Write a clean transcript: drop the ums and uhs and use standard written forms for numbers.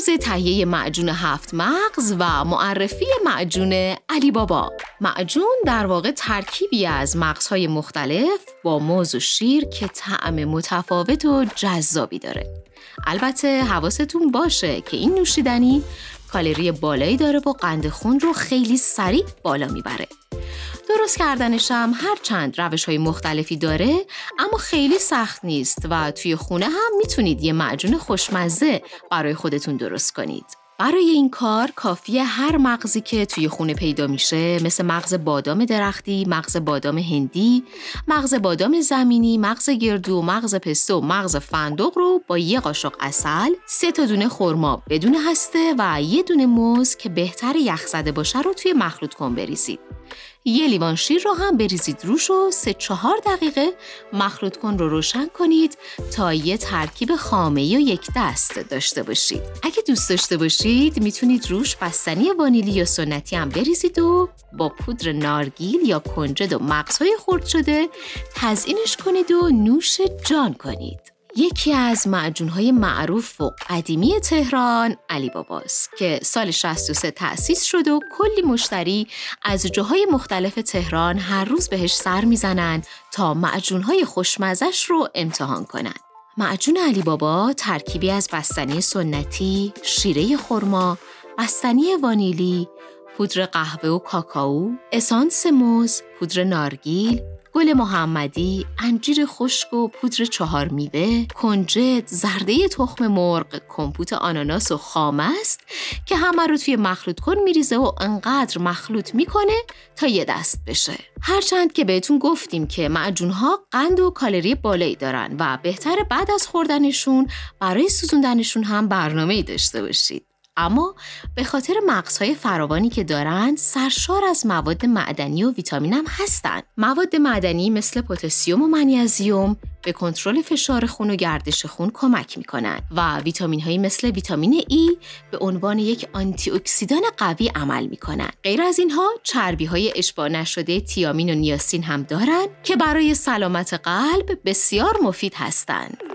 راز تهیه معجون 7 مغز و معرفی معجون علی بابا. معجون در واقع ترکیبی از مغزهای مختلف با موز و شیر که طعم متفاوت و جذابی داره. البته حواستون باشه که این نوشیدنی کالری بالایی داره و قند خون رو خیلی سریع بالا میبره. درست کردنش هم هر چند روش‌های مختلفی داره اما خیلی سخت نیست و توی خونه هم میتونید یه معجون خوشمزه برای خودتون درست کنید. برای این کار کافیه هر مغزی که توی خونه پیدا میشه، مثل مغز بادام درختی، مغز بادام هندی، مغز بادام زمینی، مغز گردو، مغز پسته و مغز فندق رو با یه قاشق عسل، 3 تا دونه خرما بدون هسته و یه دونه موز که بهتر یخزده باشه رو توی مخلوط کن بریزید. 1 لیوان شیر رو هم بریزید روش و 3-4 دقیقه مخلوط کن رو روشن کنید تا یه ترکیب خامه‌ای و یک دست داشته باشید. اگه دوست داشته باشید میتونید روش بستنی وانیلی یا سنتی هم بریزید و با پودر نارگیل یا کنجد و مغزهای خرد شده تزیینش کنید و نوش جان کنید. یکی از معجون‌های معروف و قدیمی تهران علی باباست که سال 63 تأسیس شد و کلی مشتری از جاهای مختلف تهران هر روز بهش سر میزنن تا معجون‌های خوشمزش رو امتحان کنن. معجون علی بابا ترکیبی از بستنی سنتی، شیره خرما، بستنی وانیلی، پودر قهوه و کاکائو، اسانس موز، پودر نارگیل، گل محمدی، انجیر خشک و پودر 4 میوه، کنجد، زرده تخم مرغ، کمپوت آناناس و خامه است که همه رو توی مخلوط کن میریزه و انقدر مخلوط میکنه تا یه دست بشه. هرچند که بهتون گفتیم که معجون‌ها قند و کالری بالایی دارن و بهتره بعد از خوردنشون برای سوزوندنشون هم برنامه‌ای داشته باشید. اما به خاطر مغزهای فراوانی که دارن سرشار از مواد معدنی و ویتامین هم هستن. مواد معدنی مثل پتاسیم و منیزیم به کنترل فشار خون و گردش خون کمک میکنن و ویتامین هایی مثل ویتامین ای به عنوان یک آنتی اکسیدان قوی عمل میکنن. غیر از اینها چربی های اشباع نشده تیامین و نیاسین هم دارن که برای سلامت قلب بسیار مفید هستند.